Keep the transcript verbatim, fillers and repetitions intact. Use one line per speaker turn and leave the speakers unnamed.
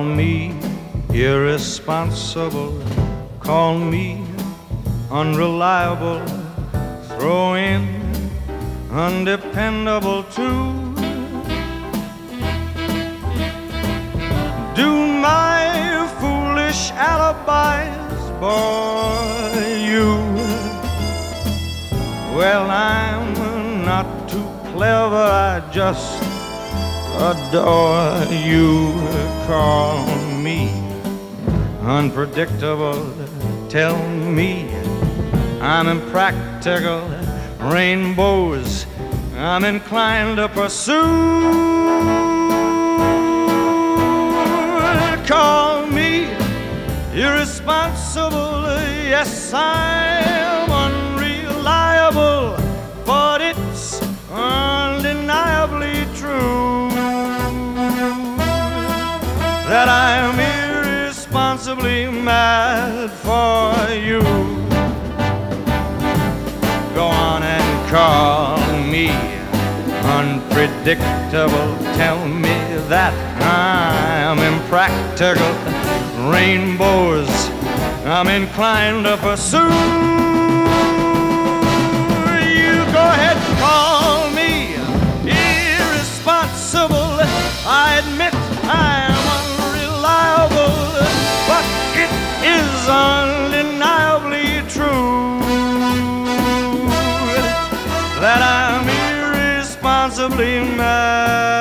Call me irresponsible, call me unreliable, throw in undependable too. Do my foolish alibis bore you? Well, I'm not too clever, I just adore you. Call me unpredictable, tell me I'm impractical, rainbows I'm inclined to pursue. Call me irresponsible, yes, I'm unreliable, but it's undeniably true that I'm irresponsibly mad for you. Go on and call me unpredictable, tell me that I'm impractical, rainbows I'm inclined to pursue. You go ahead and call me irresponsible, I admit I'm unreliable, but it is undeniably true that I'm irresponsibly mad